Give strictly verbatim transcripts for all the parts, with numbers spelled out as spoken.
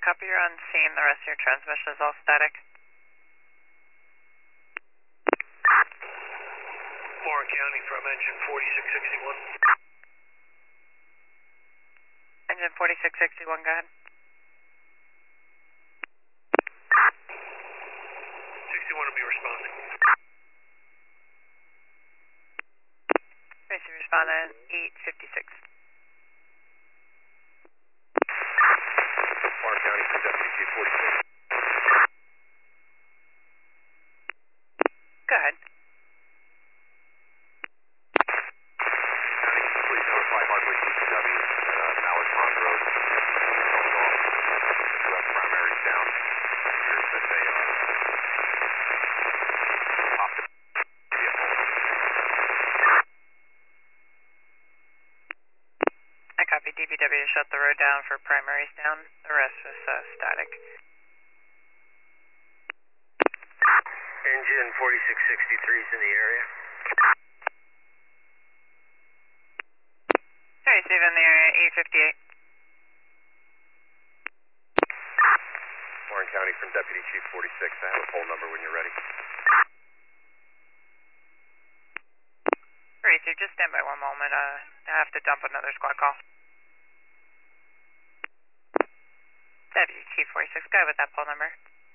Copy, you're on scene. The rest of your transmission is all static. Warren County from engine forty-six sixty-one. Engine forty-six sixty-one, go ahead. sixty-one will be responding. Tracy, respondent eight fifty-six. Warren County from Deputy Chief forty-six. Go ahead. County, please notify Hardwick D P W, uh, Mallard Pond Road. You have primaries down. Here's that they are popped the vehicle. I copy. D P W to shut the road down for primaries down. The rest is uh, static. Engine forty-six sixty-three is in the area. Tracy, in the area eight fifty-eight. Warren County from Deputy Chief forty-six. I have a poll number when you're ready. Tracy, just stand by one moment. Uh, I have to dump another squad call. Deputy Chief forty-six, go ahead with that poll number.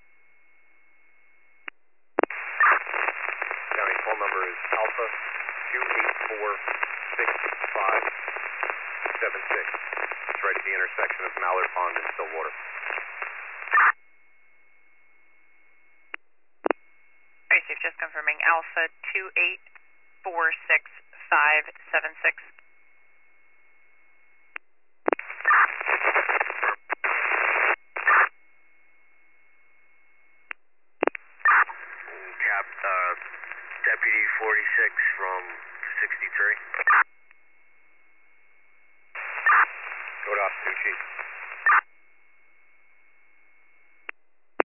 County poll number is Alpha two eight four six five seven six. It's right at the intersection of Mallard Pond and Stillwater. Tracy, just confirming Alpha two eight four six five seven six. Cap, uh, Deputy forty-six from sixty-three.